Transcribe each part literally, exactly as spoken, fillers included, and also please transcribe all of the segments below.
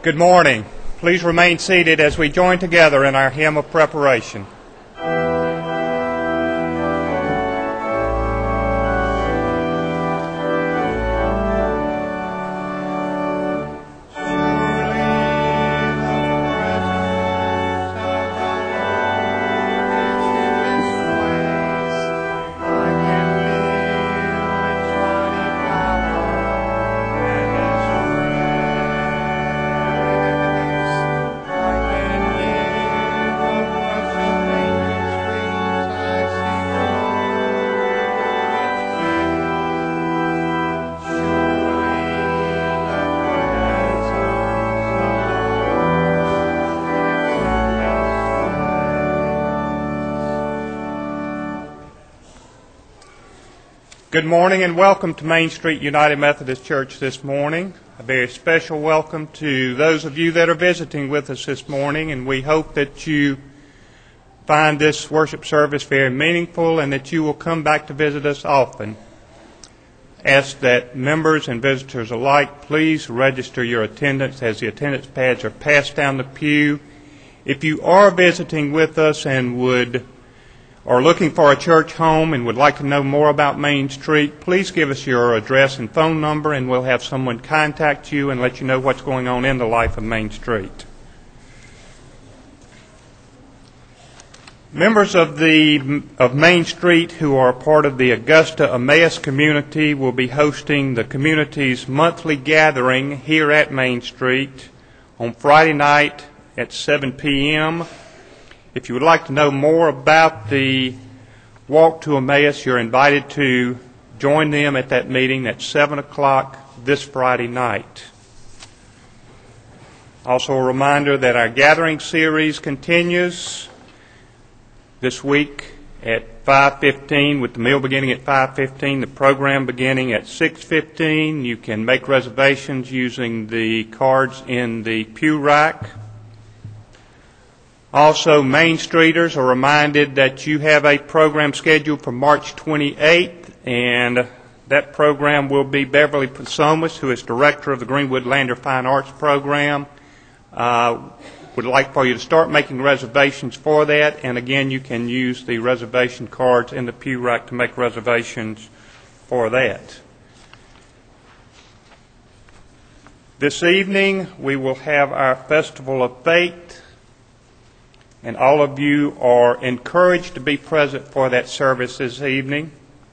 Good morning. Please remain seated as we join together in our hymn of preparation. Good morning and welcome to Main Street United Methodist Church this morning. A very special welcome to those of you that are visiting with us this morning, and we hope that you find this worship service very meaningful and that you will come back to visit us often. Ask that members and visitors alike please register your attendance as the attendance pads are passed down the pew. If you are visiting with us and would or looking for a church home and would like to know more about Main Street, please give us your address and phone number and we'll have someone contact you and let you know what's going on in the life of Main Street. Members of the of Main Street who are part of the Augusta Emmaus community will be hosting the community's monthly gathering here at Main Street on Friday night at seven p.m. If you would like to know more about the Walk to Emmaus, you're invited to join them at that meeting at seven o'clock this Friday night. Also a reminder that our gathering series continues this week at five fifteen, with the meal beginning at five fifteen, the program beginning at six fifteen. You can make reservations using the cards in the pew rack. Also, Main Streeters are reminded that you have a program scheduled for March twenty-eighth, and that program will be Beverly Posomas, who is director of the Greenwood Lander Fine Arts Program. Uh, would like for you to start making reservations for that, and again, you can use the reservation cards in the pew rack to make reservations for that. This evening, we will have our Festival of Faith, and all of you are encouraged to be present for that service this evening.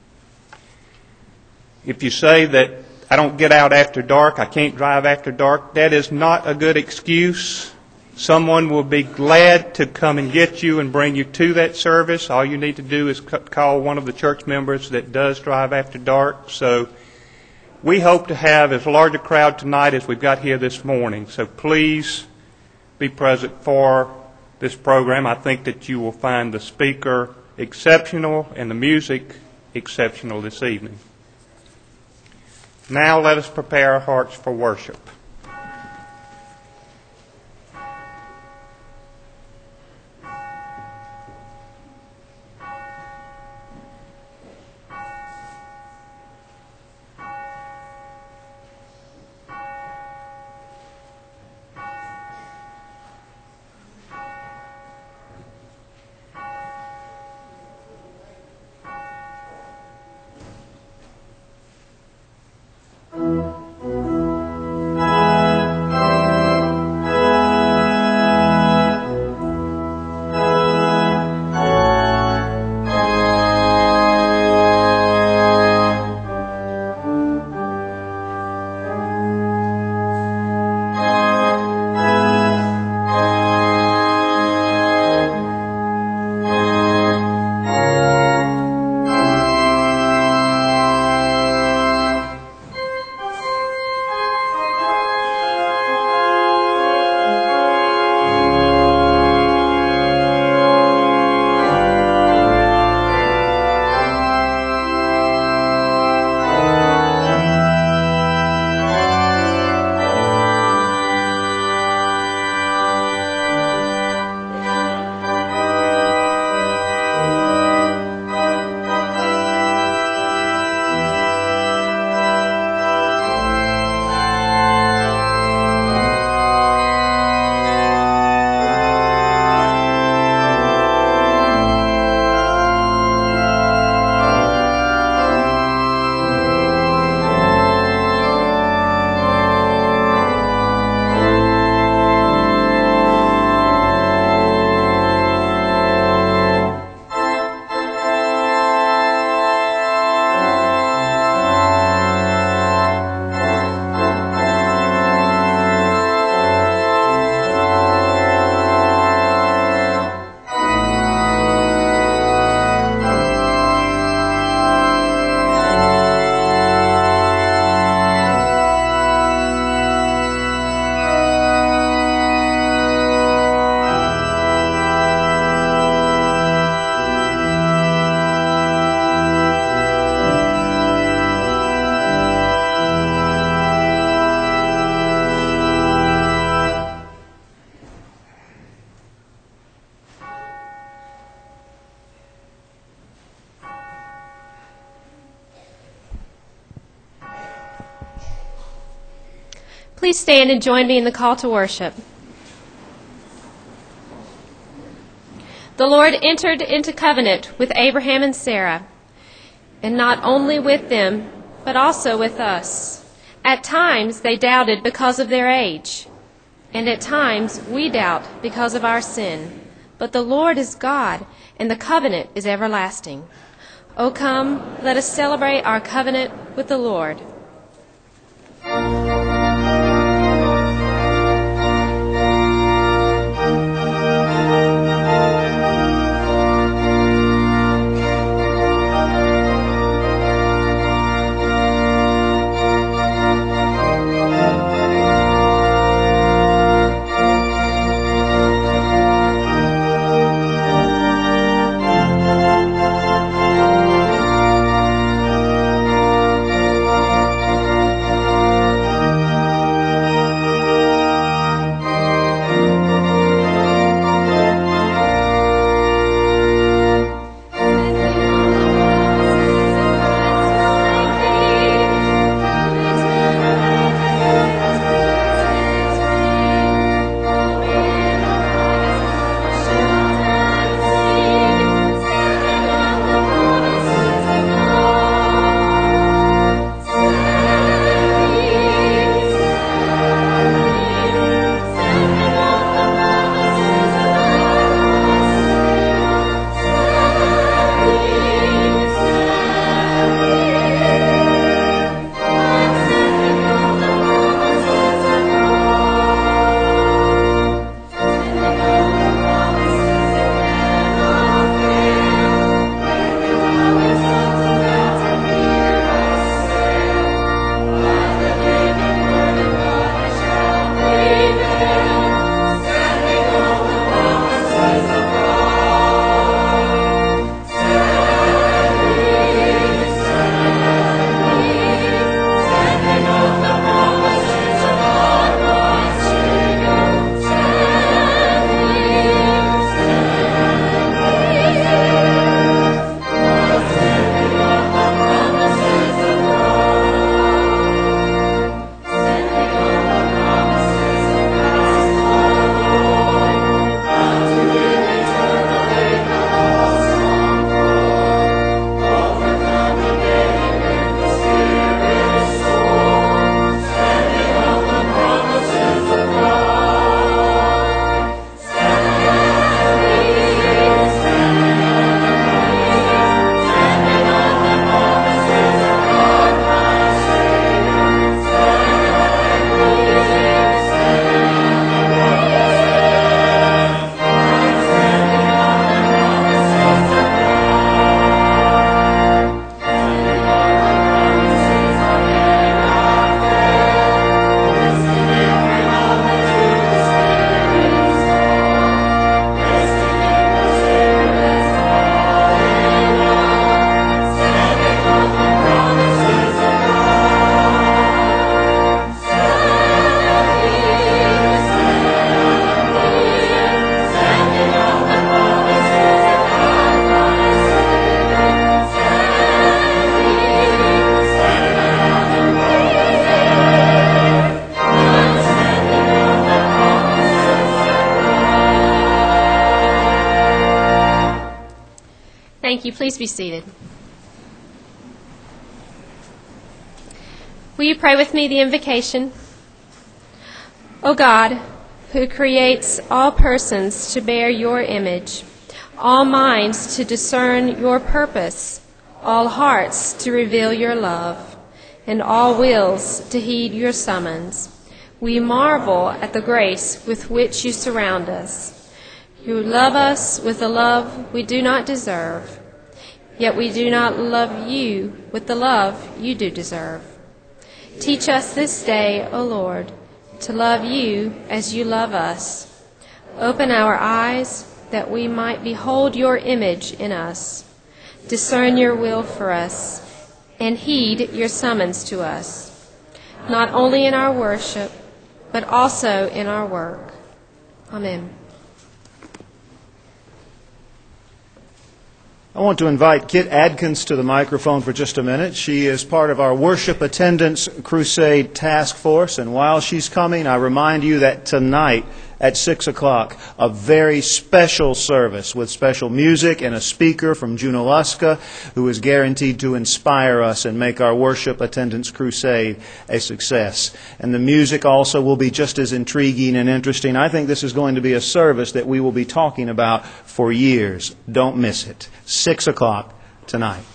If you say that I don't get out after dark, I can't drive after dark, that is not a good excuse. Someone will be glad to come and get you and bring you to that service. All you need to do is call one of the church members that does drive after dark. So we hope to have as large a crowd tonight as we've got here this morning. So please be present for this program. I think that you will find the speaker exceptional and the music exceptional this evening. Now let us prepare our hearts for worship. Thank you. Please stand and join me in the call to worship. The Lord entered into covenant with Abraham and Sarah, and not only with them, but also with us. At times they doubted because of their age, and at times we doubt because of our sin. But the Lord is God, and the covenant is everlasting. O come, let us celebrate our covenant with the Lord. Thank you. Please be seated. Will you pray with me the invocation? O God, who creates all persons to bear your image, all minds to discern your purpose, all hearts to reveal your love, and all wills to heed your summons, we marvel at the grace with which you surround us. You love us with a love we do not deserve, yet we do not love you with the love you do deserve. Teach us this day, O Lord, to love you as you love us. Open our eyes that we might behold your image in us, discern your will for us, and heed your summons to us, not only in our worship, but also in our work. Amen. I want to invite Kit Adkins to the microphone for just a minute. She is part of our Worship Attendance Crusade Task Force, and while she's coming, I remind you that tonight at six o'clock, a very special service with special music and a speaker from Junaluska who is guaranteed to inspire us and make our Worship Attendance Crusade a success. And the music also will be just as intriguing and interesting. I think this is going to be a service that we will be talking about for years. Don't miss it. Six o'clock tonight.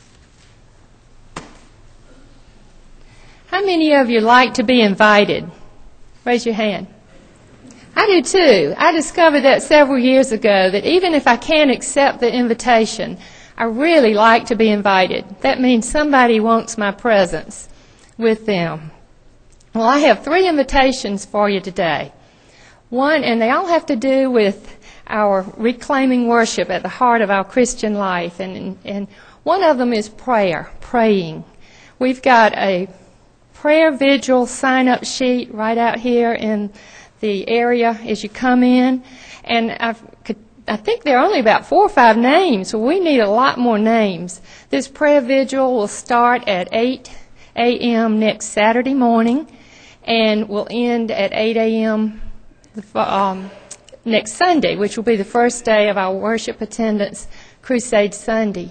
How many of you like to be invited? Raise your hand. I do too. I discovered that several years ago, that even if I can't accept the invitation, I really like to be invited. That means somebody wants my presence with them. Well, I have three invitations for you today. One, and they all have to do with our reclaiming worship at the heart of our Christian life. And, and one of them is prayer, praying. We've got a prayer vigil sign-up sheet right out here in the area as you come in, and I've, I think there are only about four or five names, so we need a lot more names. This prayer vigil will start at eight a.m. next Saturday morning and will end at eight a.m. Um, next Sunday, which will be the first day of our Worship Attendance Crusade Sunday.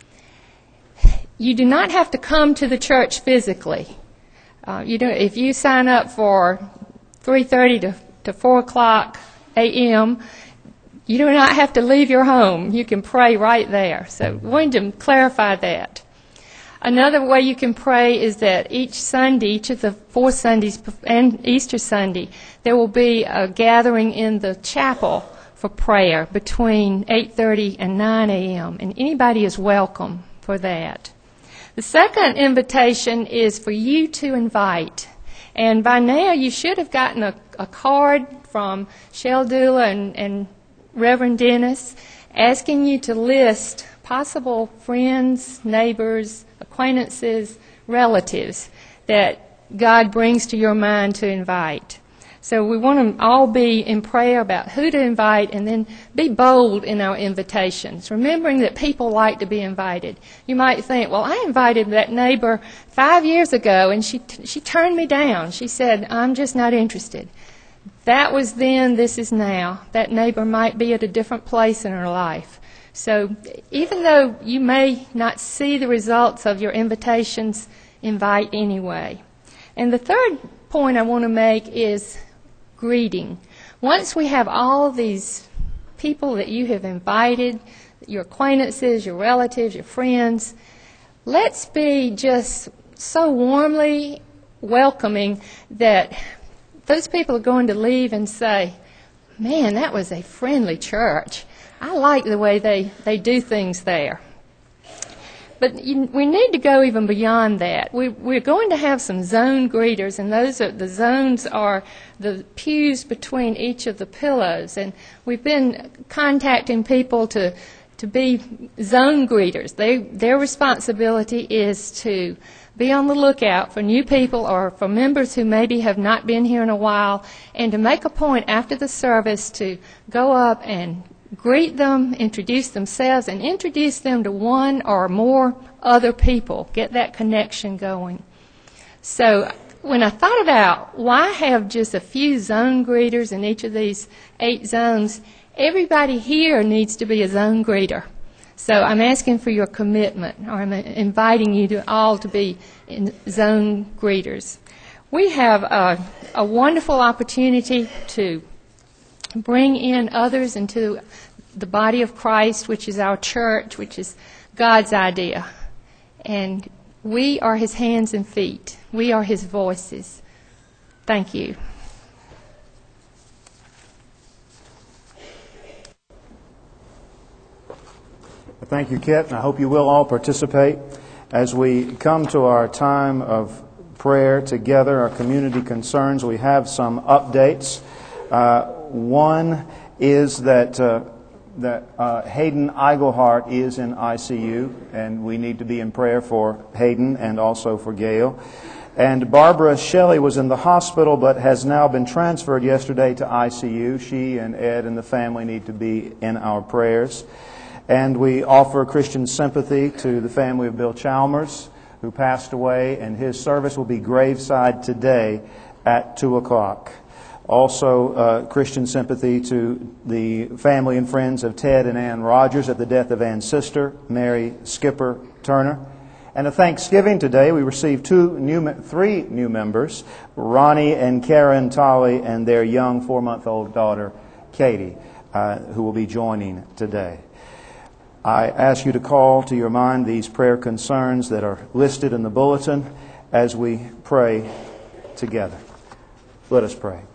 You do not have to come to the church physically. Uh, you do, if you sign up for three thirty to, to four o'clock a.m., you do not have to leave your home. You can pray right there. So I wanted to clarify that. Another way you can pray is that each Sunday, each of the four Sundays and Easter Sunday, there will be a gathering in the chapel for prayer between eight thirty and nine a.m., and anybody is welcome for that. The second invitation is for you to invite. And by now you should have gotten a, a card from Shell Dula and, and Reverend Dennis asking you to list possible friends, neighbors, acquaintances, relatives that God brings to your mind to invite. So we want to all be in prayer about who to invite, and then be bold in our invitations, remembering that people like to be invited. You might think, well, I invited that neighbor five years ago, and she she turned me down. She said, I'm just not interested. That was then, this is now. That neighbor might be at a different place in her life. So even though you may not see the results of your invitations, invite anyway. And the third point I want to make is greeting. Once we have all these people that you have invited, your acquaintances, your relatives, your friends, let's be just so warmly welcoming that those people are going to leave and say, man, that was a friendly church. I like the way they, they do things there. But you, we need to go even beyond that. We, we're going to have some zone greeters, and those are the zones are the pews between each of the pillows. And we've been contacting people to to be zone greeters. They, their responsibility is to be on the lookout for new people or for members who maybe have not been here in a while, and to make a point after the service to go up and greet them, introduce themselves, and introduce them to one or more other people. Get that connection going. So when I thought about why have just a few zone greeters in each of these eight zones, everybody here needs to be a zone greeter. So I'm asking for your commitment, or I'm inviting you to all to be in zone greeters. We have a, a wonderful opportunity to bring in others into the body of Christ, which is our church, which is God's idea. And we are His hands and feet. We are His voices. Thank you. Thank you, Kit, and I hope you will all participate as we come to our time of prayer together, our community concerns. We have some updates. Uh, one is that uh, that uh, Hayden Eigelhart is in I C U, and we need to be in prayer for Hayden and also for Gail. And Barbara Shelley was in the hospital but has now been transferred yesterday to I C U. She and Ed and the family need to be in our prayers. And we offer Christian sympathy to the family of Bill Chalmers, who passed away, and his service will be graveside today at two o'clock. Also, uh, Christian sympathy to the family and friends of Ted and Ann Rogers at the death of Ann's sister, Mary Skipper Turner. And at Thanksgiving today, we received two new, three new members, Ronnie and Karen Tolley and their young four-month-old daughter, Katie, uh, who will be joining today. I ask you to call to your mind these prayer concerns that are listed in the bulletin as we pray together. Let us pray.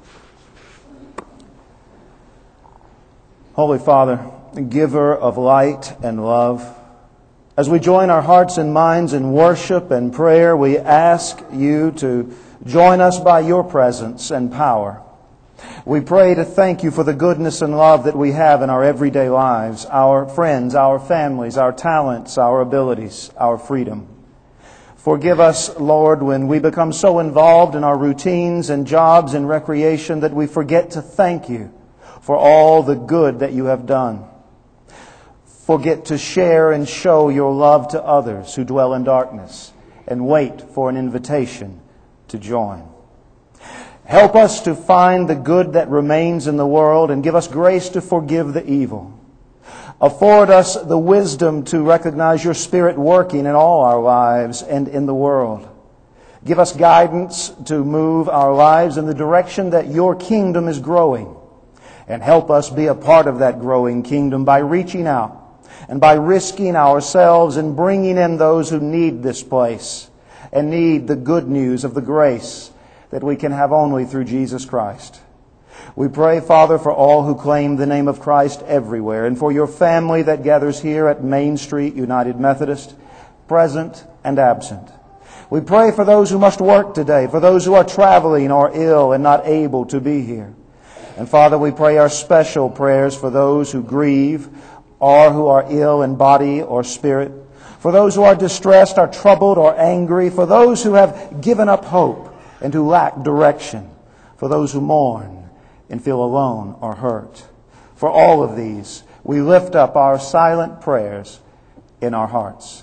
Holy Father, giver of light and love, as we join our hearts and minds in worship and prayer, we ask you to join us by your presence and power. We pray to thank you for the goodness and love that we have in our everyday lives, our friends, our families, our talents, our abilities, our freedom. Forgive us, Lord, when we become so involved in our routines and jobs and recreation that we forget to thank you for all the good that you have done. Forget to share and show your love to others who dwell in darkness and wait for an invitation to join. Help us to find the good that remains in the world and give us grace to forgive the evil. Afford us the wisdom to recognize your Spirit working in all our lives and in the world. Give us guidance to move our lives in the direction that your kingdom is growing. And help us be a part of that growing kingdom by reaching out and by risking ourselves and bringing in those who need this place and need the good news of the grace that we can have only through Jesus Christ. We pray, Father, for all who claim the name of Christ everywhere, and for your family that gathers here at Main Street United Methodist, present and absent. We pray for those who must work today, for those who are traveling or ill and not able to be here. And Father, we pray our special prayers for those who grieve or who are ill in body or spirit, for those who are distressed, are troubled, or angry, for those who have given up hope and who lack direction, for those who mourn and feel alone or hurt. For all of these, we lift up our silent prayers in our hearts.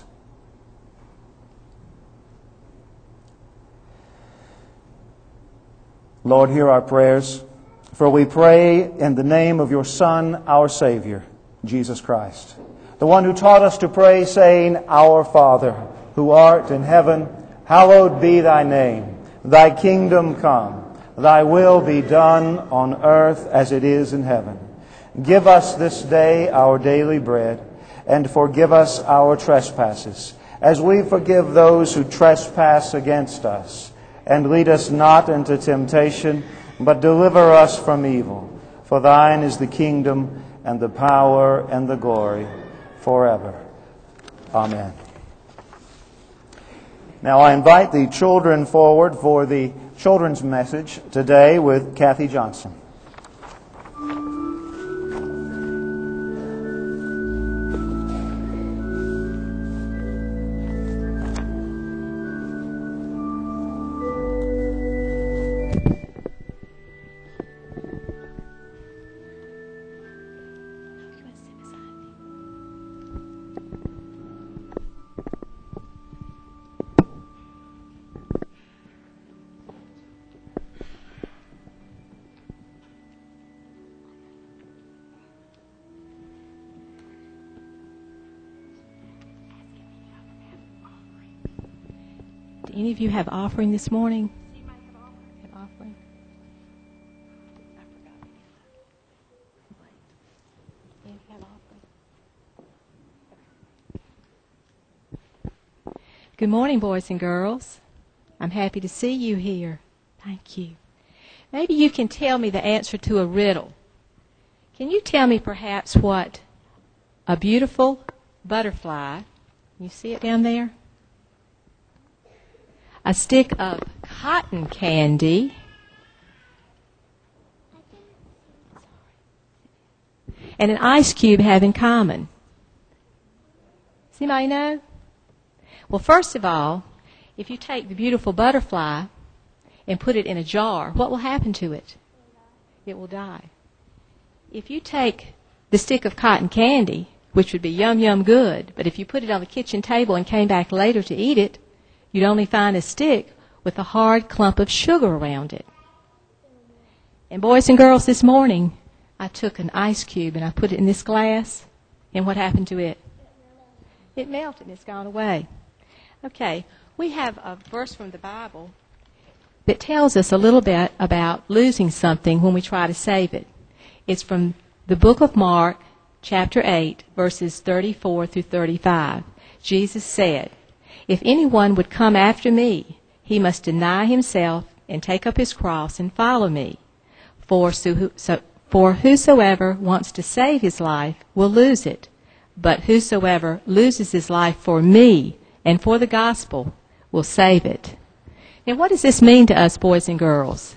Lord, hear our prayers, for we pray in the name of your Son, our Savior, Jesus Christ, the one who taught us to pray, saying, Our Father, who art in heaven, hallowed be thy name. Thy kingdom come, thy will be done on earth as it is in heaven. Give us this day our daily bread, and forgive us our trespasses, as we forgive those who trespass against us. And lead us not into temptation, but deliver us from evil. For thine is the kingdom, and the power, and the glory, forever. Amen. Now I invite the children forward for the children's message today with Kathy Johnson. Any of you have offering this morning? Have offering? I forgot. Any of you have offering? Good morning, boys and girls. I'm happy to see you here. Thank you. Maybe you can tell me the answer to a riddle. Can you tell me perhaps what a beautiful butterfly, you see it down there? A stick of cotton candy, and an ice cube have in common? Does anybody know? Well, first of all, if you take the beautiful butterfly and put it in a jar, what will happen to it? It will die. If you take the stick of cotton candy, which would be yum, yum good. But if you put it on the kitchen table and came back later to eat it, you'd only find a stick with a hard clump of sugar around it. And boys and girls, this morning, I took an ice cube and I put it in this glass, and what happened to it? It melted and it's gone away. Okay, we have a verse from the Bible that tells us a little bit about losing something when we try to save it. It's from the book of Mark, chapter eight, verses thirty-four through thirty-five. Jesus said, "If anyone would come after me, he must deny himself and take up his cross and follow me. For, so, so, for whosoever wants to save his life will lose it, but whosoever loses his life for me and for the gospel will save it." Now, what does this mean to us, boys and girls?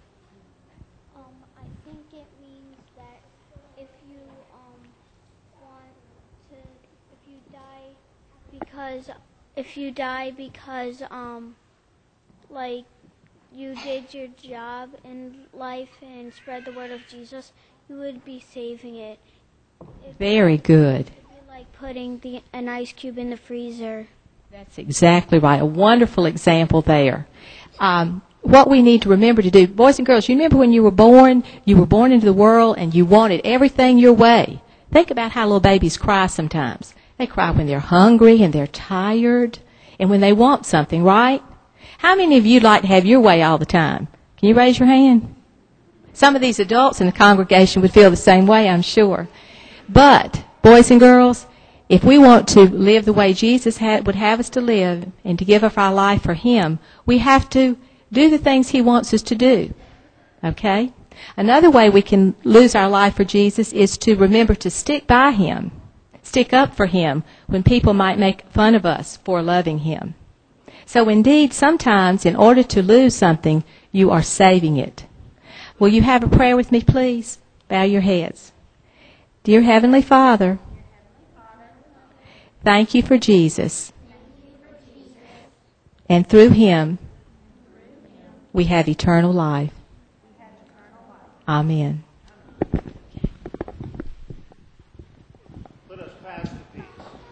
Um, I think it means that if you um, want to, if you die because, if you die because, um, like, you did your job in life and spread the word of Jesus, you would be saving it. If Very good. It'd be like putting the, an ice cube in the freezer. That's exactly right. A wonderful example there. Um, what we need to remember to do, boys and girls, you remember when you were born, you were born into the world and you wanted everything your way. Think about how little babies cry sometimes. They cry when they're hungry and they're tired and when they want something, right? How many of you like to have your way all the time? Can you raise your hand? Some of these adults in the congregation would feel the same way, I'm sure. But, boys and girls, if we want to live the way Jesus had, would have us to live and to give up our life for Him, we have to do the things He wants us to do. Okay? Another way we can lose our life for Jesus is to remember to stick by Him, stick up for Him when people might make fun of us for loving Him. So indeed, sometimes in order to lose something, you are saving it. Will you have a prayer with me, please? Bow your heads. Dear Heavenly Father, thank you for Jesus. And through Him, we have eternal life. Amen. Let us pass the peace.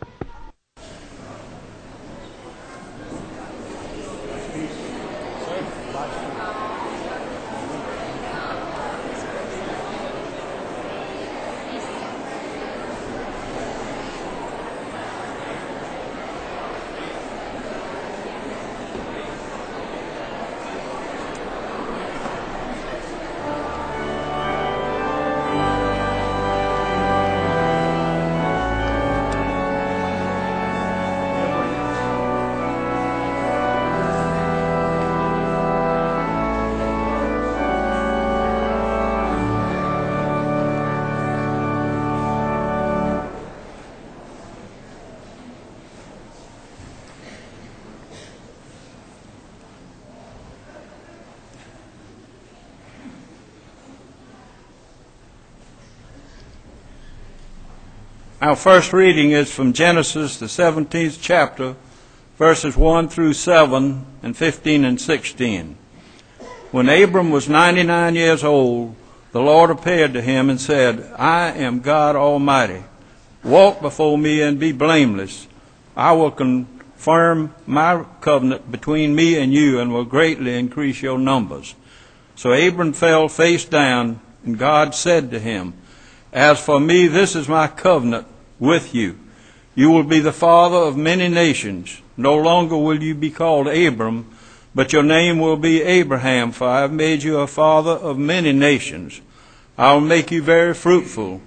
Our first reading is from Genesis, the seventeenth chapter, verses one through seven and fifteen and sixteen. When Abram was ninety-nine years old, the Lord appeared to him and said, "I am God Almighty. Walk before me and be blameless. I will confirm my covenant between me and you and will greatly increase your numbers." So Abram fell face down, and God said to him, "As for me, this is my covenant with you. You will be the father of many nations. No longer will you be called Abram, but your name will be Abraham, for I have made you a father of many nations. I will make you very fruitful.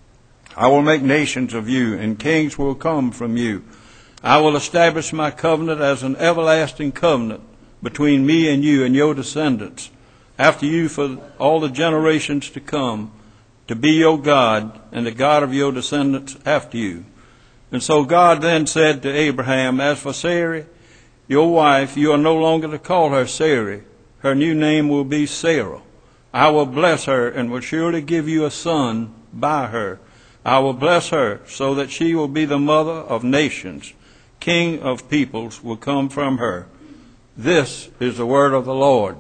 I will make nations of you, and kings will come from you. I will establish my covenant as an everlasting covenant between me and you and your descendants after you for all the generations to come, to be your God and the God of your descendants after you." And so God then said to Abraham, "As for Sarai, your wife, you are no longer to call her Sarai. Her new name will be Sarah. I will bless her and will surely give you a son by her. I will bless her so that she will be the mother of nations. King of peoples will come from her." This is the word of the Lord.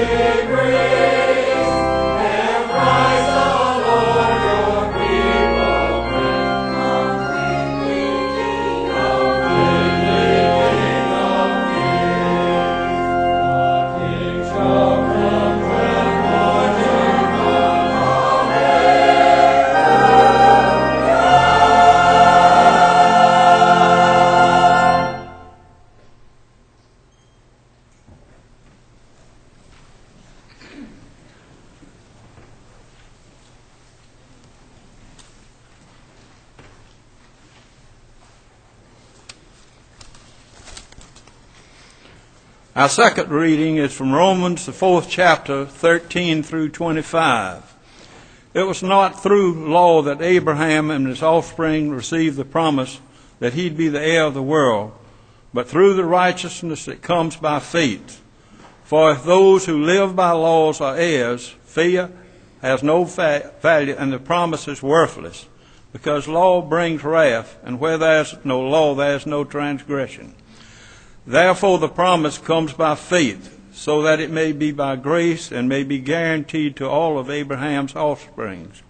Our second reading is from Romans, the fourth chapter, thirteen through twenty-five. It was not through law that Abraham and his offspring received the promise that he'd be the heir of the world, but through the righteousness that comes by faith. For if those who live by laws are heirs, faith has no fa- value and the promise is worthless, because law brings wrath, and where there is no law there is no transgression. Therefore the promise comes by faith, so that it may be by grace and may be guaranteed to all of Abraham's offsprings.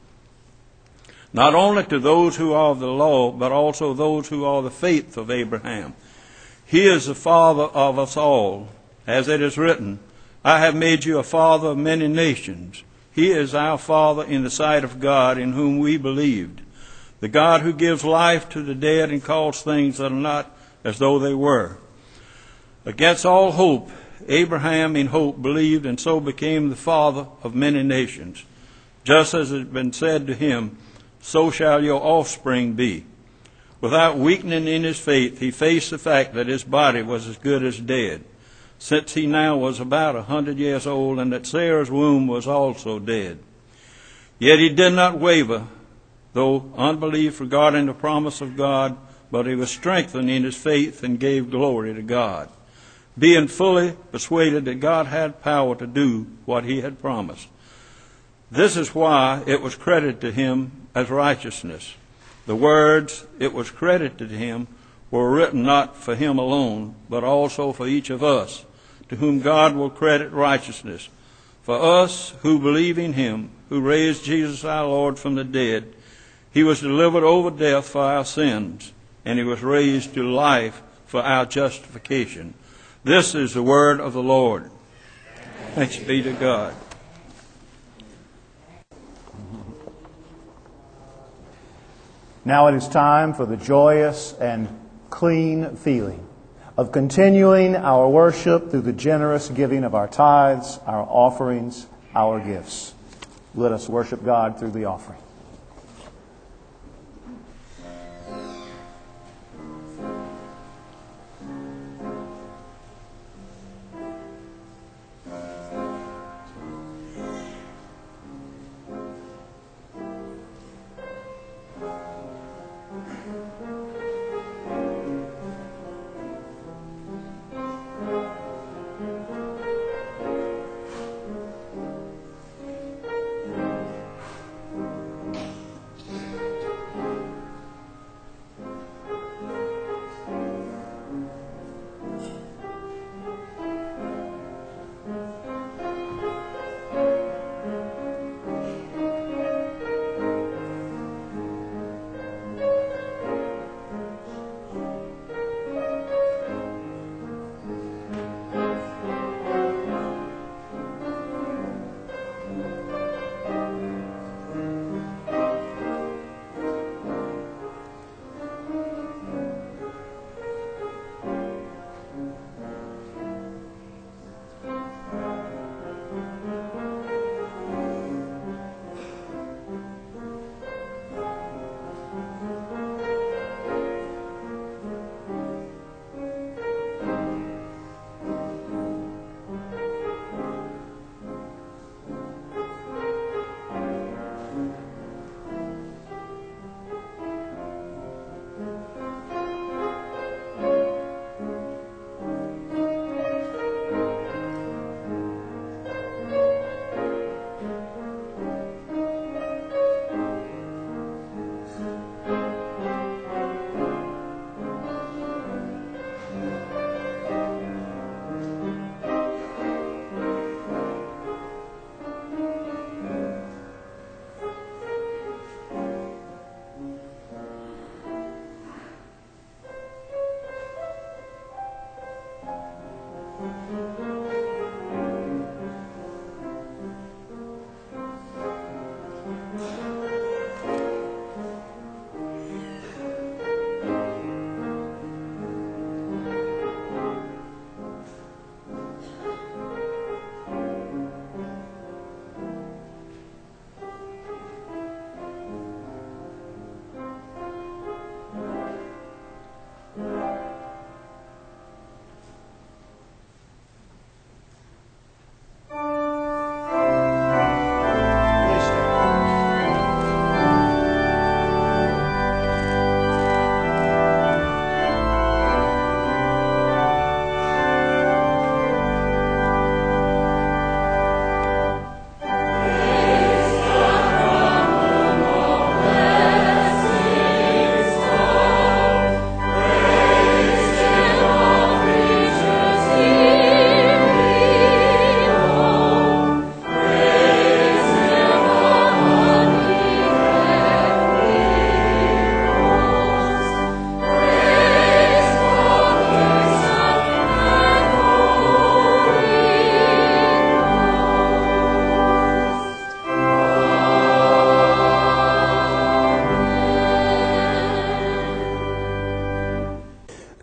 Not only to those who are of the law, but also those who are the faith of Abraham. He is the father of us all, as it is written, I have made you a father of many nations. He is our Father in the sight of God, in whom we believed, the God who gives life to the dead and calls things that are not as though they were. Against all hope, Abraham in hope believed and so became the father of many nations. Just as it has been said to him, so shall your offspring be. Without weakening in his faith, he faced the fact that his body was as good as dead, since he now was about a hundred years old and that Sarah's womb was also dead. Yet he did not waver, though unbelief regarding the promise of God, but he was strengthened in his faith and gave glory to God, being fully persuaded that God had power to do what he had promised. This is why it was credited to him as righteousness. The words, it was credited to him, were written not for him alone, but also for each of us, to whom God will credit righteousness. For us who believe in him, who raised Jesus our Lord from the dead, he was delivered over death for our sins, and he was raised to life for our justification. This is the word of the Lord. Thanks be to God. Now it is time for the joyous and clean feeling of continuing our worship through the generous giving of our tithes, our offerings, our gifts. Let us worship God through the offering.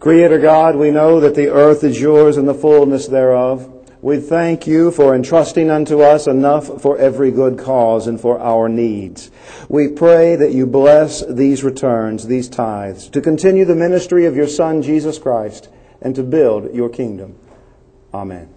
Creator God, we know that the earth is yours and the fullness thereof. We thank you for entrusting unto us enough for every good cause and for our needs. We pray that you bless these returns, these tithes, to continue the ministry of your Son, Jesus Christ, and to build your kingdom. Amen.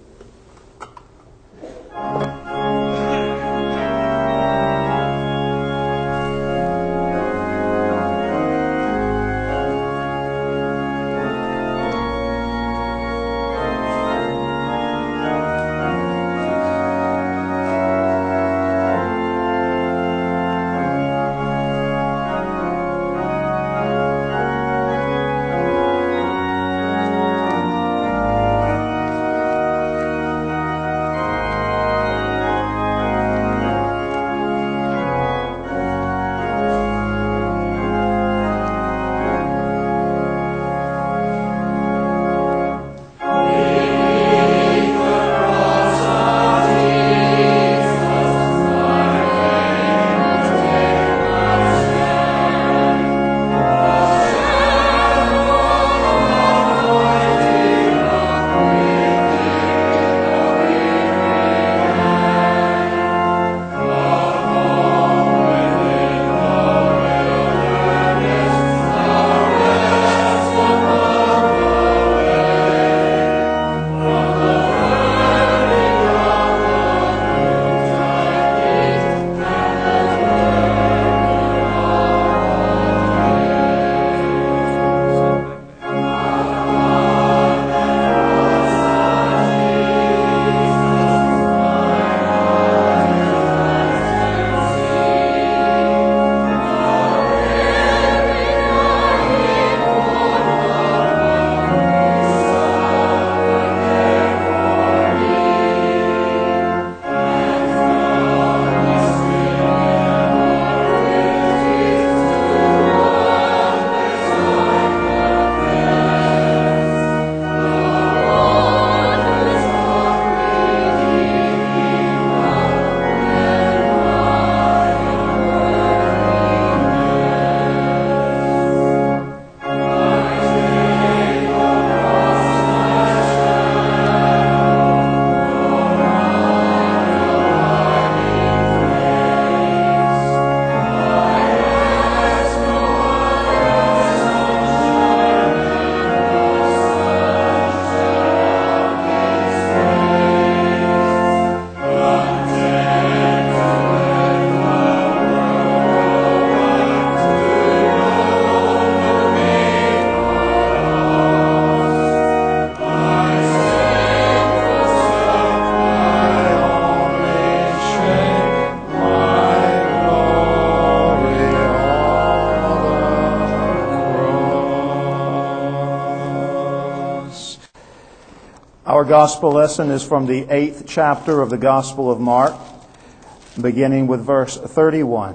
Our gospel lesson is from the eighth chapter of the Gospel of Mark, beginning with verse thirty-one.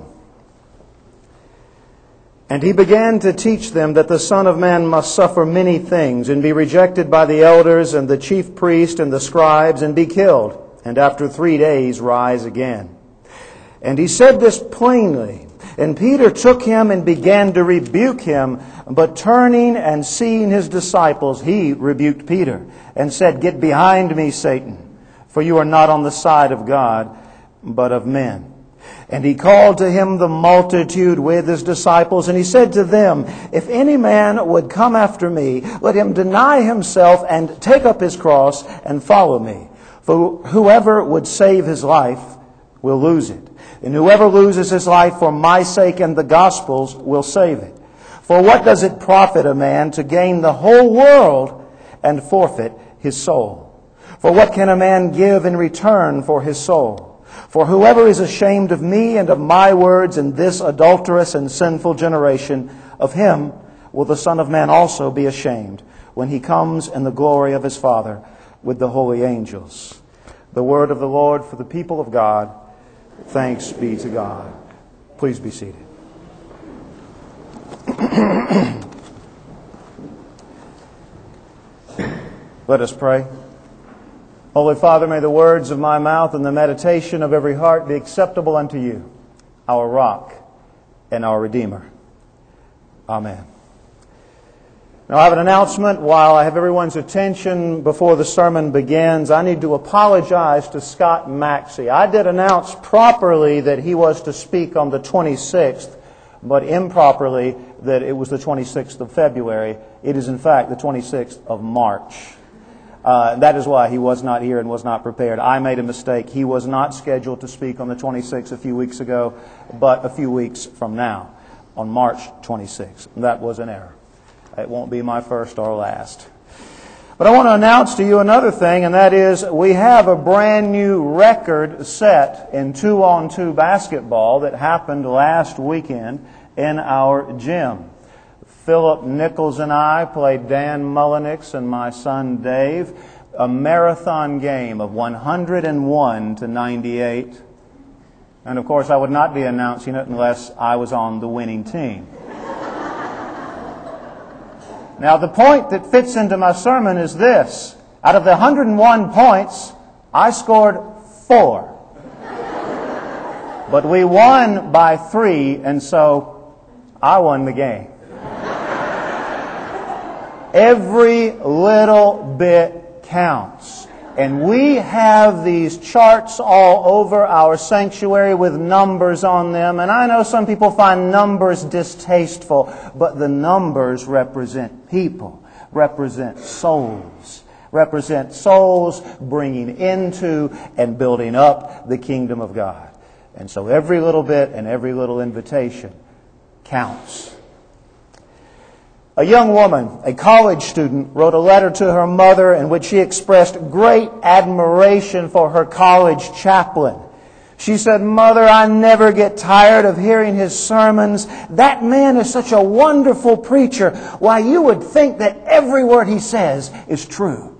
And he began to teach them that the Son of Man must suffer many things, and be rejected by the elders and the chief priests and the scribes, and be killed, and after three days rise again. And he said this plainly. And Peter took him and began to rebuke him. But turning and seeing his disciples, he rebuked Peter and said, Get behind me, Satan, for you are not on the side of God, but of men. And he called to him the multitude with his disciples, and he said to them, If any man would come after me, let him deny himself and take up his cross and follow me. For whoever would save his life will lose it. And whoever loses his life for my sake and the gospel's will save it. For what does it profit a man to gain the whole world and forfeit his soul? For what can a man give in return for his soul? For whoever is ashamed of me and of my words in this adulterous and sinful generation, of him will the Son of Man also be ashamed when he comes in the glory of his Father with the holy angels. The word of the Lord for the people of God. Thanks be to God. Please be seated. Let us pray. Holy Father, may the words of my mouth and the meditation of every heart be acceptable unto you, our rock and our Redeemer. Amen. Now, I have an announcement. While I have everyone's attention before the sermon begins, I need to apologize to Scott Maxey. I did announce properly that he was to speak on the twenty-sixth, but improperly that it was the twenty-sixth of February. It is, in fact, the twenty-sixth of March. Uh, that is why he was not here and was not prepared. I made a mistake. He was not scheduled to speak on the twenty-sixth a few weeks ago, but a few weeks from now, on March twenty-sixth. That was an error. It won't be my first or last. But I want to announce to you another thing, and that is we have a brand new record set in two-on-two basketball that happened last weekend in our gym. Philip Nichols and I played Dan Mullenix and my son Dave a marathon game of one hundred one to ninety-eight. And of course I would not be announcing it unless I was on the winning team. Now, the point that fits into my sermon is this. Out of the one hundred one points, I scored four. But we won by three, and so I won the game. Every little bit counts. And we have these charts all over our sanctuary with numbers on them. And I know some people find numbers distasteful, but the numbers represent people, represent souls, represent souls bringing into and building up the kingdom of God. And so every little bit and every little invitation counts. A young woman, a college student, wrote a letter to her mother in which she expressed great admiration for her college chaplain. She said, "Mother, I never get tired of hearing his sermons. That man is such a wonderful preacher. Why, you would think that every word he says is true."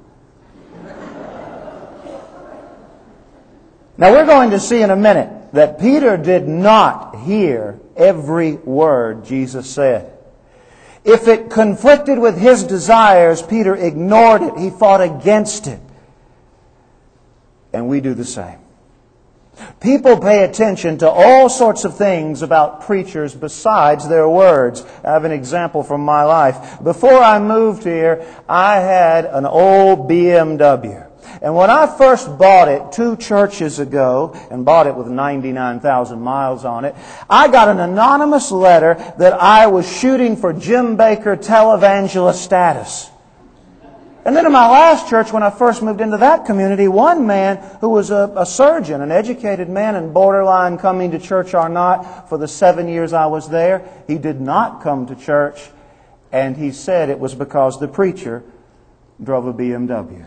Now, we're going to see in a minute that Peter did not hear every word Jesus said. If it conflicted with his desires, Peter ignored it. He fought against it. And we do the same. People pay attention to all sorts of things about preachers besides their words. I have an example from my life. Before I moved here, I had an old B M W. And when I first bought it two churches ago, and bought it with ninety-nine thousand miles on it, I got an anonymous letter that I was shooting for Jim Bakker televangelist status. And then in my last church, when I first moved into that community, one man who was a, a surgeon, an educated man and borderline coming to church or not for the seven years I was there, he did not come to church, and he said it was because the preacher drove a B M W.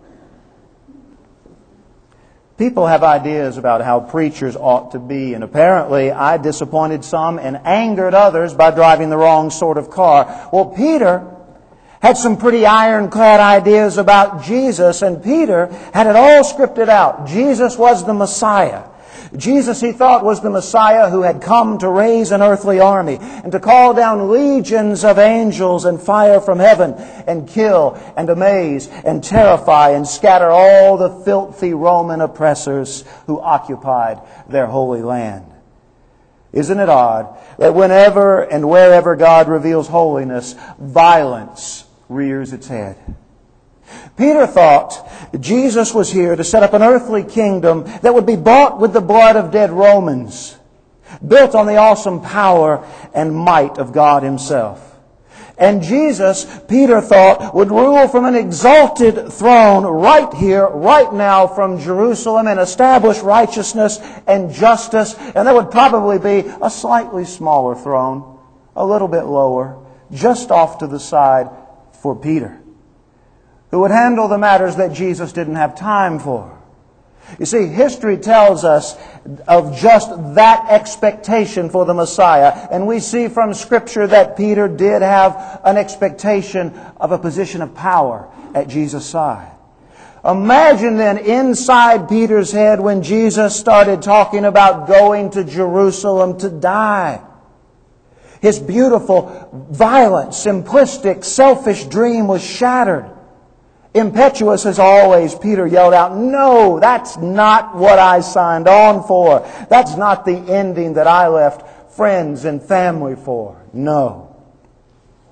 People have ideas about how preachers ought to be, and apparently I disappointed some and angered others by driving the wrong sort of car. Well, Peter had some pretty ironclad ideas about Jesus, and Peter had it all scripted out. Jesus was the Messiah. Jesus, he thought, was the Messiah who had come to raise an earthly army and to call down legions of angels and fire from heaven and kill and amaze and terrify and scatter all the filthy Roman oppressors who occupied their holy land. Isn't it odd that whenever and wherever God reveals holiness, violence rears its head? Peter thought Jesus was here to set up an earthly kingdom that would be bought with the blood of dead Romans, built on the awesome power and might of God Himself. And Jesus, Peter thought, would rule from an exalted throne right here, right now from Jerusalem, and establish righteousness and justice. And there would probably be a slightly smaller throne, a little bit lower, just off to the side for Peter, who would handle the matters that Jesus didn't have time for. You see, history tells us of just that expectation for the Messiah. And we see from Scripture that Peter did have an expectation of a position of power at Jesus' side. Imagine then inside Peter's head when Jesus started talking about going to Jerusalem to die. His beautiful, violent, simplistic, selfish dream was shattered. Impetuous as always, Peter yelled out, "No, that's not what I signed on for. That's not the ending that I left friends and family for. No."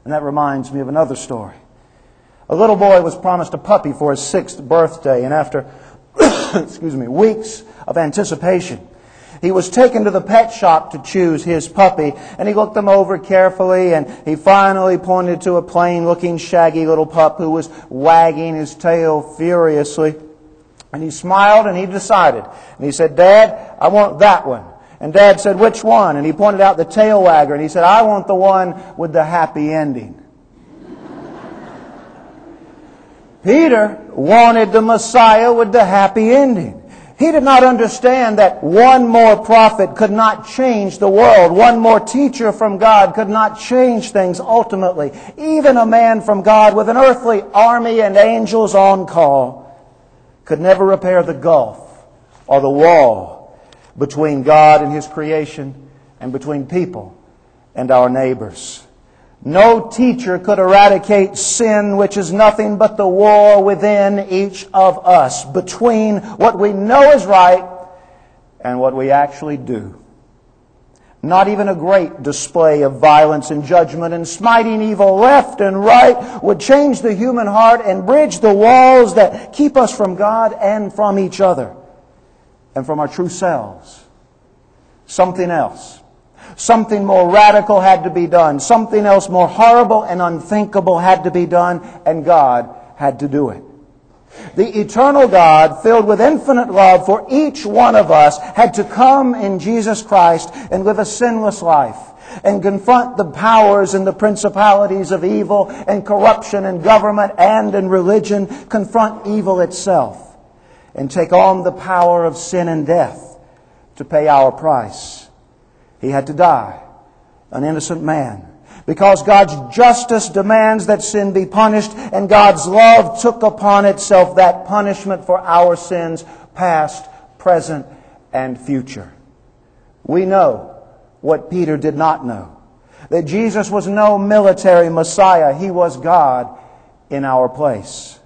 And that reminds me of another story. A little boy was promised a puppy for his sixth birthday, and after excuse me, weeks of anticipation, he was taken to the pet shop to choose his puppy, and he looked them over carefully, and he finally pointed to a plain-looking, shaggy little pup who was wagging his tail furiously. And he smiled, and he decided. And he said, "Dad, I want that one." And Dad said, "Which one?" And he pointed out the tail wagger, and he said, "I want the one with the happy ending." Peter wanted the Messiah with the happy ending. He did not understand that one more prophet could not change the world. One more teacher from God could not change things ultimately. Even a man from God with an earthly army and angels on call could never repair the gulf or the wall between God and His creation and between people and our neighbors. No teacher could eradicate sin, which is nothing but the war within each of us, between what we know is right and what we actually do. Not even a great display of violence and judgment and smiting evil left and right would change the human heart and bridge the walls that keep us from God and from each other and from our true selves. Something else. Something more radical had to be done. Something else more horrible and unthinkable had to be done, and God had to do it. The eternal God, filled with infinite love for each one of us, had to come in Jesus Christ and live a sinless life and confront the powers and the principalities of evil and corruption in government and in religion, confront evil itself, and take on the power of sin and death to pay our price. He had to die, an innocent man, because God's justice demands that sin be punished, and God's love took upon itself that punishment for our sins, past, present, and future. We know what Peter did not know, that Jesus was no military Messiah. He was God in our place.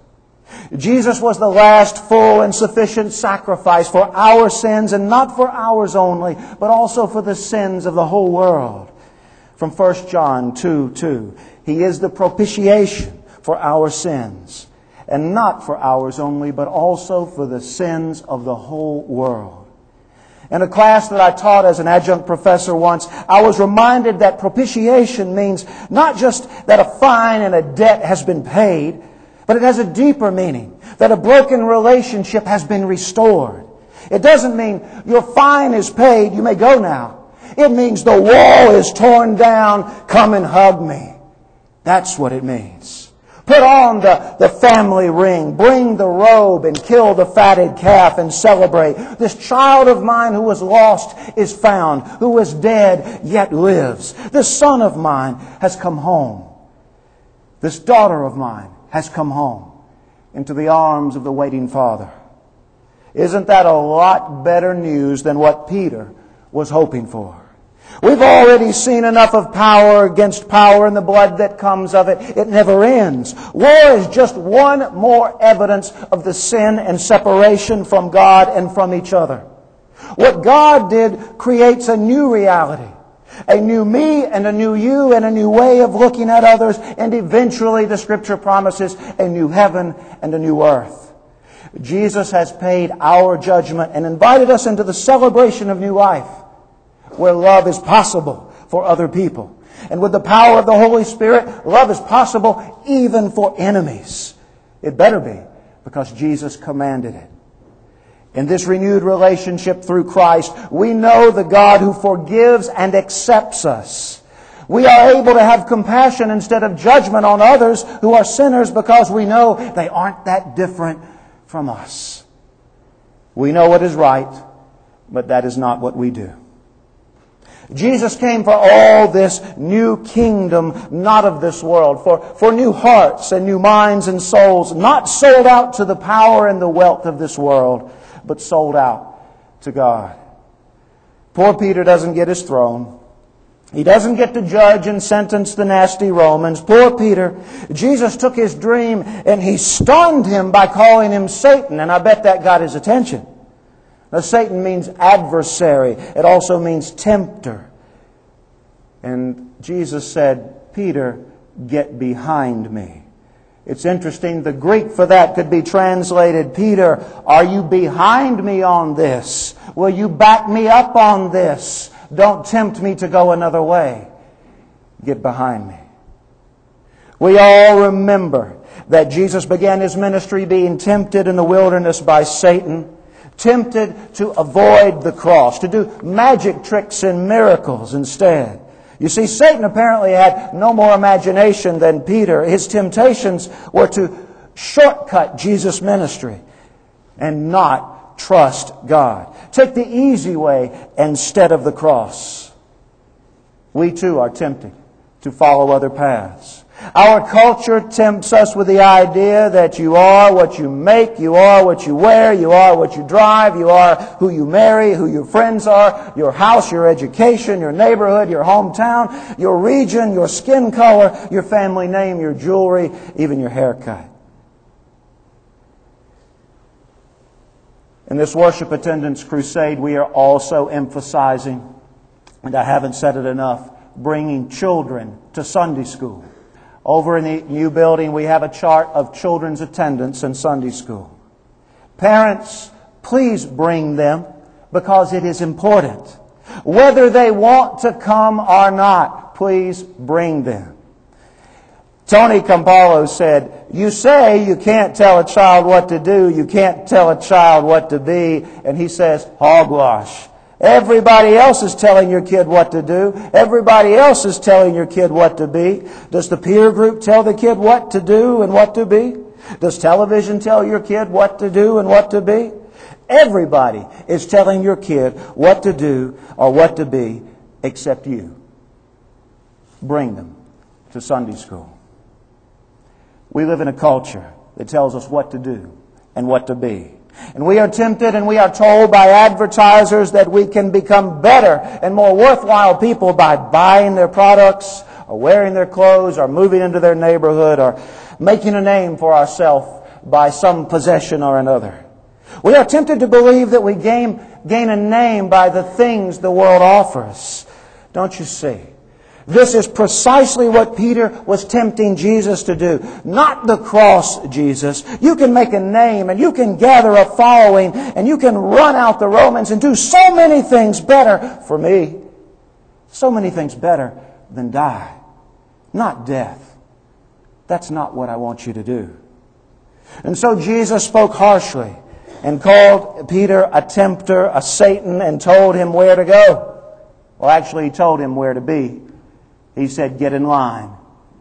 Jesus was the last full and sufficient sacrifice for our sins, and not for ours only, but also for the sins of the whole world. From First John two two, He is the propitiation for our sins, and not for ours only, but also for the sins of the whole world. In a class that I taught as an adjunct professor once, I was reminded that propitiation means not just that a fine and a debt has been paid, but it has a deeper meaning, that a broken relationship has been restored. It doesn't mean your fine is paid, you may go now. It means the wall is torn down, come and hug me. That's what it means. Put on the, the family ring, bring the robe, and kill the fatted calf and celebrate. This child of mine who was lost is found, who was dead yet lives. This son of mine has come home. This daughter of mine has come home into the arms of the waiting Father. Isn't that a lot better news than what Peter was hoping for? We've already seen enough of power against power and the blood that comes of it. It never ends. War is just one more evidence of the sin and separation from God and from each other. What God did creates a new reality. A new me and a new you and a new way of looking at others, and eventually, the Scripture promises, a new heaven and a new earth. Jesus has paid our judgment and invited us into the celebration of new life, where love is possible for other people. And with the power of the Holy Spirit, love is possible even for enemies. It better be, because Jesus commanded it. In this renewed relationship through Christ, we know the God who forgives and accepts us. We are able to have compassion instead of judgment on others who are sinners, because we know they aren't that different from us. We know what is right, but that is not what we do. Jesus came for all this new kingdom, not of this world, for, for new hearts and new minds and souls, not sold out to the power and the wealth of this world, but sold out to God. Poor Peter doesn't get his throne. He doesn't get to judge and sentence the nasty Romans. Poor Peter. Jesus took his dream and He stunned him by calling him Satan, and I bet that got his attention. Now, Satan means adversary. It also means tempter. And Jesus said, Peter, get behind me. It's interesting, the Greek for that could be translated, Peter, are you behind me on this? Will you back me up on this? Don't tempt me to go another way. Get behind me. We all remember that Jesus began His ministry being tempted in the wilderness by Satan, tempted to avoid the cross, to do magic tricks and miracles instead. You see, Satan apparently had no more imagination than Peter. His temptations were to shortcut Jesus' ministry and not trust God. Take the easy way instead of the cross. We too are tempted to follow other paths. Our culture tempts us with the idea that you are what you make, you are what you wear, you are what you drive, you are who you marry, who your friends are, your house, your education, your neighborhood, your hometown, your region, your skin color, your family name, your jewelry, even your haircut. In this worship attendance crusade, we are also emphasizing, and I haven't said it enough, bringing children to Sunday school. Over in the new building, we have a chart of children's attendance in Sunday school. Parents, please bring them because it is important. Whether they want to come or not, please bring them. Tony Campolo said, you say you can't tell a child what to do, you can't tell a child what to be, and he says, hogwash. Everybody else is telling your kid what to do. Everybody else is telling your kid what to be. Does the peer group tell the kid what to do and what to be? Does television tell your kid what to do and what to be? Everybody is telling your kid what to do or what to be except you. Bring them to Sunday school. We live in a culture that tells us what to do and what to be. And we are tempted and we are told by advertisers that we can become better and more worthwhile people by buying their products or wearing their clothes or moving into their neighborhood or making a name for ourselves by some possession or another. We are tempted to believe that we gain, gain a name by the things the world offers. Don't you see? This is precisely what Peter was tempting Jesus to do. Not the cross, Jesus. You can make a name and you can gather a following and you can run out the Romans and do so many things better for me. So many things better than die. Not death. That's not what I want you to do. And so Jesus spoke harshly and called Peter a tempter, a Satan, and told him where to go. Well, actually, he told him where to be. He said, get in line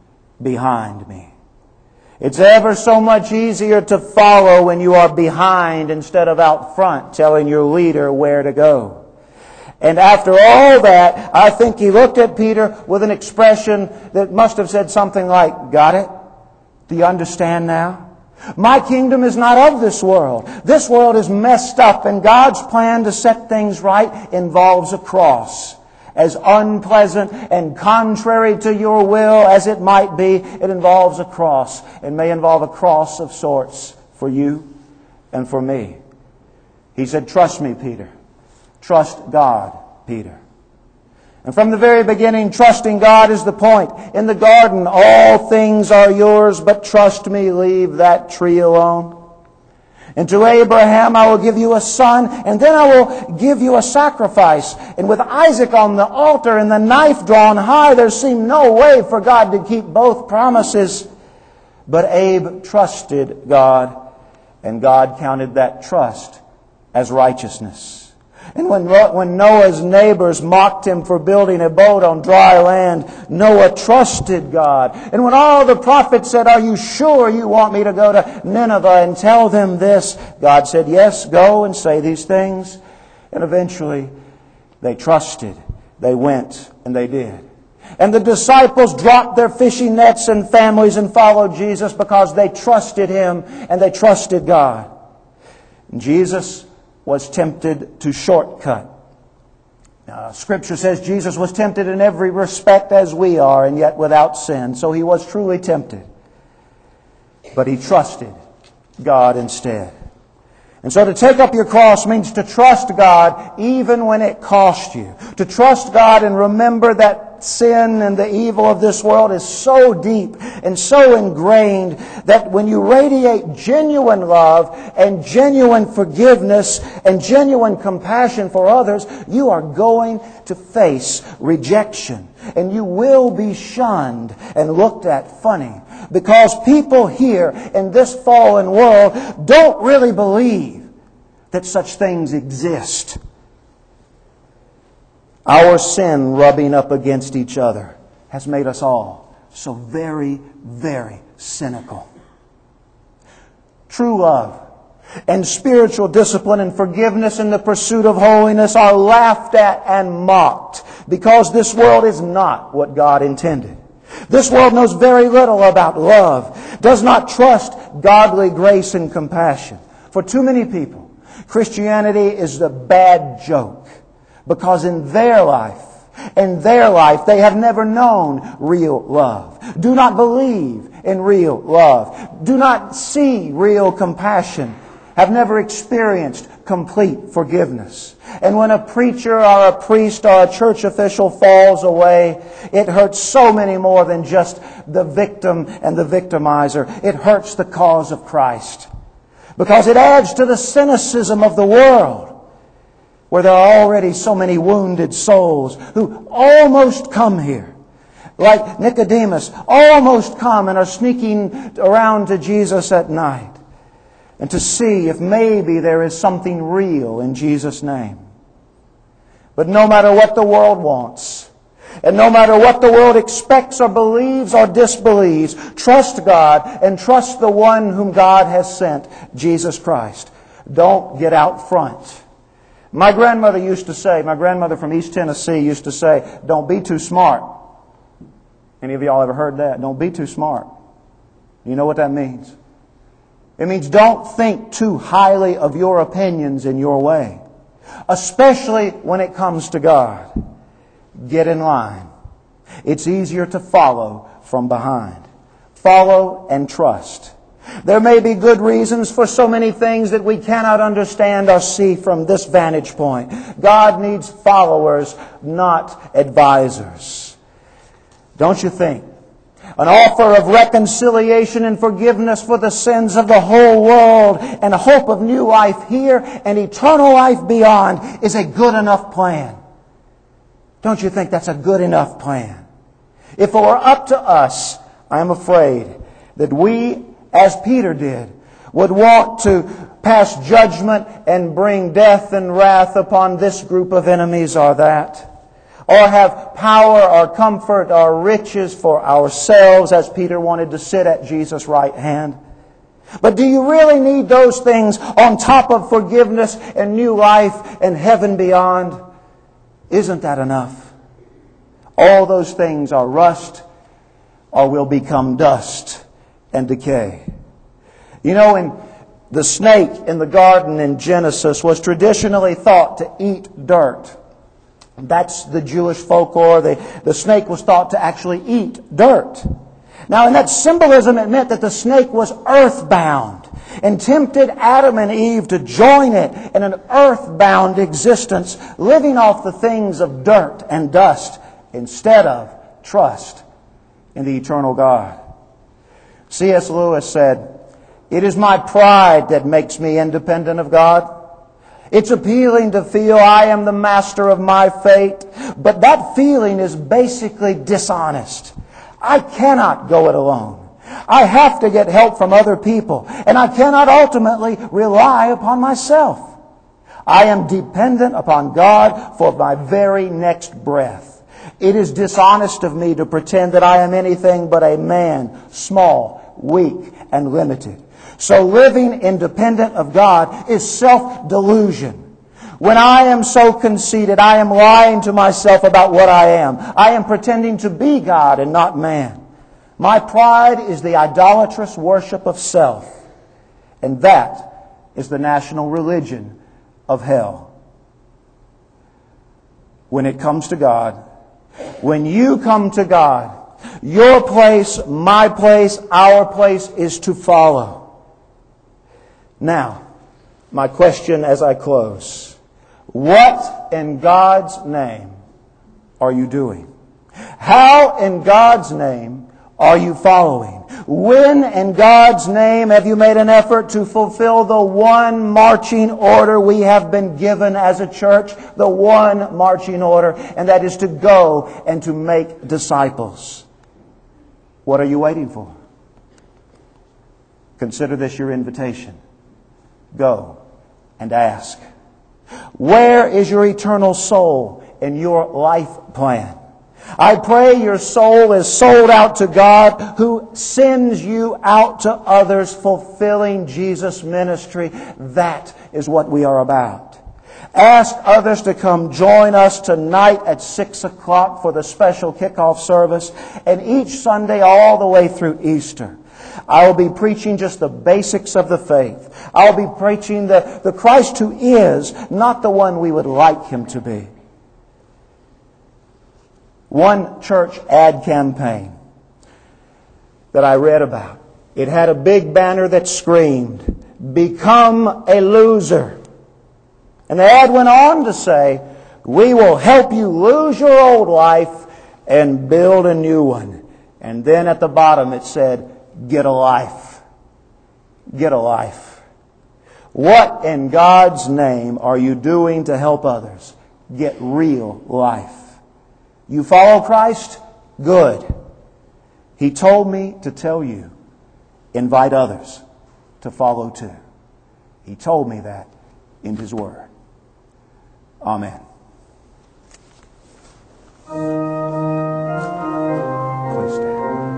behind me. It's ever so much easier to follow when you are behind instead of out front telling your leader where to go. And after all that, I think he looked at Peter with an expression that must have said something like, got it? Do you understand now? My kingdom is not of this world. This world is messed up, and God's plan to set things right involves a cross. As unpleasant and contrary to your will as it might be, it involves a cross. It may involve a cross of sorts for you and for me. He said, trust me, Peter. Trust God, Peter. And from the very beginning, trusting God is the point. In the garden, all things are yours, but trust me, leave that tree alone. And to Abraham, I will give you a son, and then I will give you a sacrifice. And with Isaac on the altar and the knife drawn high, there seemed no way for God to keep both promises. But Abe trusted God, and God counted that trust as righteousness. And when, when Noah's neighbors mocked him for building a boat on dry land, Noah trusted God. And when all the prophets said, are you sure you want me to go to Nineveh and tell them this? God said, yes, go and say these things. And eventually they trusted. They went and they did. And the disciples dropped their fishing nets and families and followed Jesus because they trusted Him and they trusted God. And Jesus was tempted to shortcut. Uh, Scripture says Jesus was tempted in every respect as we are, and yet without sin. So He was truly tempted. But He trusted God instead. And so to take up your cross means to trust God even when it costs you. To trust God and remember that sin and the evil of this world is so deep and so ingrained that when you radiate genuine love and genuine forgiveness and genuine compassion for others, you are going to face rejection. And you will be shunned and looked at funny. Because people here in this fallen world don't really believe that such things exist. Our sin rubbing up against each other has made us all so very, very cynical. True love and spiritual discipline and forgiveness in the pursuit of holiness are laughed at and mocked because this world is not what God intended. This world knows very little about love, does not trust godly grace and compassion. For too many people, Christianity is a bad joke because in their life, in their life, they have never known real love. Do not believe in real love. Do not see real compassion. Have never experienced complete forgiveness. And when a preacher or a priest or a church official falls away, it hurts so many more than just the victim and the victimizer. It hurts the cause of Christ. Because it adds to the cynicism of the world, where there are already so many wounded souls who almost come here, like Nicodemus, almost come and are sneaking around to Jesus at night, and to see if maybe there is something real in Jesus' name. But no matter what the world wants, and no matter what the world expects or believes or disbelieves, trust God and trust the one whom God has sent, Jesus Christ. Don't get out front. My grandmother used to say, my grandmother from East Tennessee used to say, don't be too smart. Any of y'all ever heard that? Don't be too smart. You know what that means? It means don't think too highly of your opinions in your way, especially when it comes to God. Get in line. It's easier to follow from behind. Follow and trust. There may be good reasons for so many things that we cannot understand or see from this vantage point. God needs followers, not advisors. Don't you think? An offer of reconciliation and forgiveness for the sins of the whole world and a hope of new life here and eternal life beyond is a good enough plan. Don't you think that's a good enough plan? If it were up to us, I am afraid that we, as Peter did, would want to pass judgment and bring death and wrath upon this group of enemies or that, or have power or comfort or riches for ourselves, as Peter wanted to sit at Jesus' right hand. But do you really need those things on top of forgiveness and new life and heaven beyond? Isn't that enough? All those things are rust or will become dust and decay. You know, in the snake in the garden in Genesis was traditionally thought to eat dirt. That's the Jewish folklore. The, the snake was thought to actually eat dirt. Now, in that symbolism, it meant that the snake was earthbound and tempted Adam and Eve to join it in an earthbound existence, living off the things of dirt and dust instead of trust in the eternal God. C S Lewis said, "It is my pride that makes me independent of God. It's appealing to feel I am the master of my fate, but that feeling is basically dishonest. I cannot go it alone. I have to get help from other people, and I cannot ultimately rely upon myself. I am dependent upon God for my very next breath. It is dishonest of me to pretend that I am anything but a man, small, weak, and limited. So living independent of God is self-delusion. When I am so conceited, I am lying to myself about what I am. I am pretending to be God and not man. My pride is the idolatrous worship of self. And that is the national religion of hell." When it comes to God, when you come to God, your place, my place, our place is to follow. Now, my question as I close. What in God's name are you doing? How in God's name are you following? When in God's name have you made an effort to fulfill the one marching order we have been given as a church? The one marching order, and that is to go and to make disciples. What are you waiting for? Consider this your invitation. Go and ask. Where is your eternal soul in your life plan? I pray your soul is sold out to God, who sends you out to others fulfilling Jesus' ministry. That is what we are about. Ask others to come join us tonight at six o'clock for the special kickoff service, and each Sunday all the way through Easter. I will be preaching just the basics of the faith. I will be preaching the, the Christ who is, not the one we would like Him to be. One church ad campaign that I read about, it had a big banner that screamed, "Become a loser." And the ad went on to say, "We will help you lose your old life and build a new one." And then at the bottom it said, "Get a life. Get a life." What in God's name are you doing to help others get real life? You follow Christ? Good. He told me to tell you, invite others to follow too. He told me that in His Word. Amen. Please stand.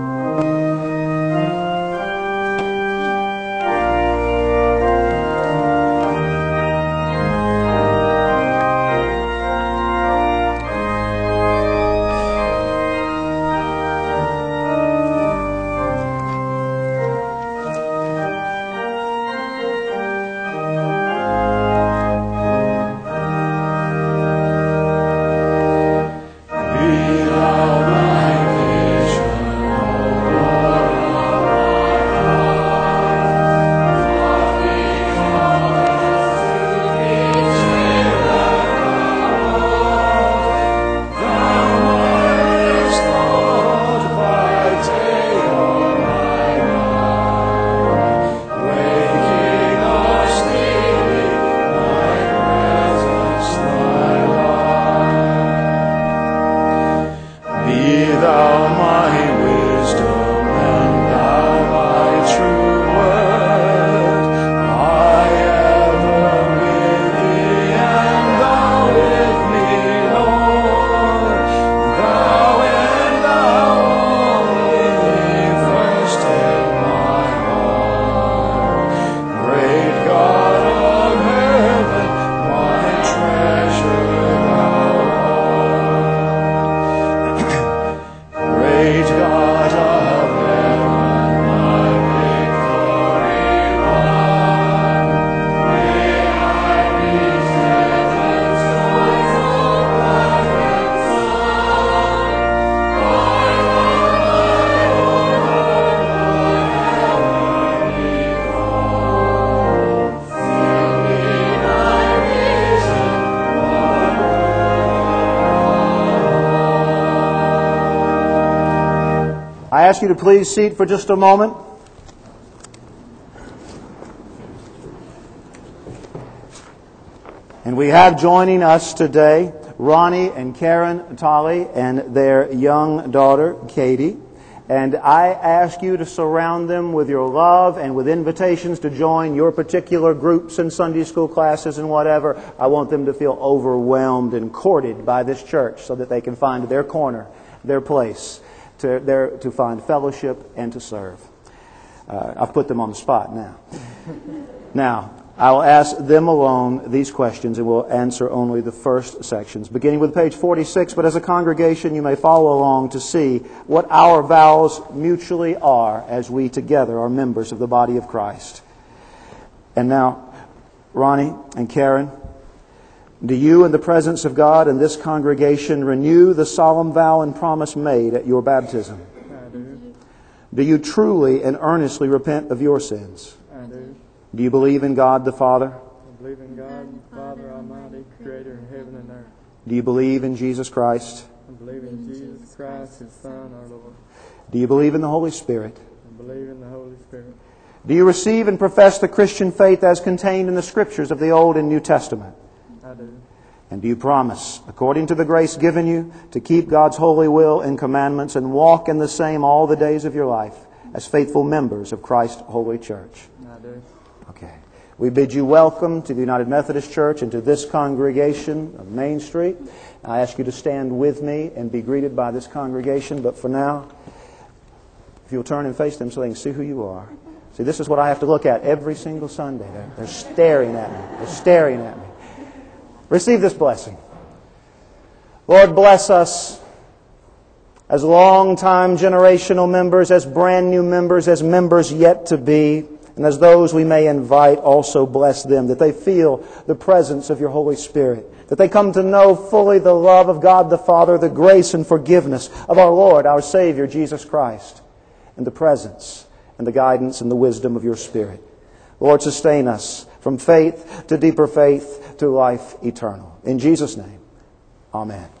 I ask you to please seat for just a moment. And we have joining us today Ronnie and Karen Tolley and their young daughter, Katie. And I ask you to surround them with your love and with invitations to join your particular groups and Sunday school classes and whatever. I want them to feel overwhelmed and courted by this church so that they can find their corner, their place, to, their, to find fellowship and to serve. Uh, I've put them on the spot now. Now, I will ask them alone these questions, and we'll answer only the first sections, beginning with page forty-six. But as a congregation, you may follow along to see what our vows mutually are as we together are members of the body of Christ. And now, Ronnie and Karen, do you, in the presence of God and this congregation, renew the solemn vow and promise made at your baptism? I do. Do you truly and earnestly repent of your sins? I do. Do you believe in God the Father, believe in God, the Father Almighty, creator of heaven and earth. Do you believe in Jesus Christ? I believe in Jesus Christ, His Son, our Lord. Do you believe in the Holy Spirit? I believe in the Holy Spirit. Do you receive and profess the Christian faith as contained in the Scriptures of the Old and New Testament? I do. And do you promise, according to the grace given you, to keep God's holy will and commandments and walk in the same all the days of your life as faithful members of Christ's holy church? I do. Okay. We bid you welcome to the United Methodist Church and to this congregation of Main Street. I ask you to stand with me and be greeted by this congregation. But for now, if you'll turn and face them so they can see who you are. See, this is what I have to look at every single Sunday. They're, they're staring at me. They're staring at me. Receive this blessing. Lord, bless us as long-time generational members, as brand new members, as members yet to be, and as those we may invite, also bless them, that they feel the presence of your Holy Spirit, that they come to know fully the love of God the Father, the grace and forgiveness of our Lord, our Savior, Jesus Christ, and the presence and the guidance and the wisdom of your Spirit. Lord, sustain us from faith to deeper faith to life eternal. In Jesus' name, amen.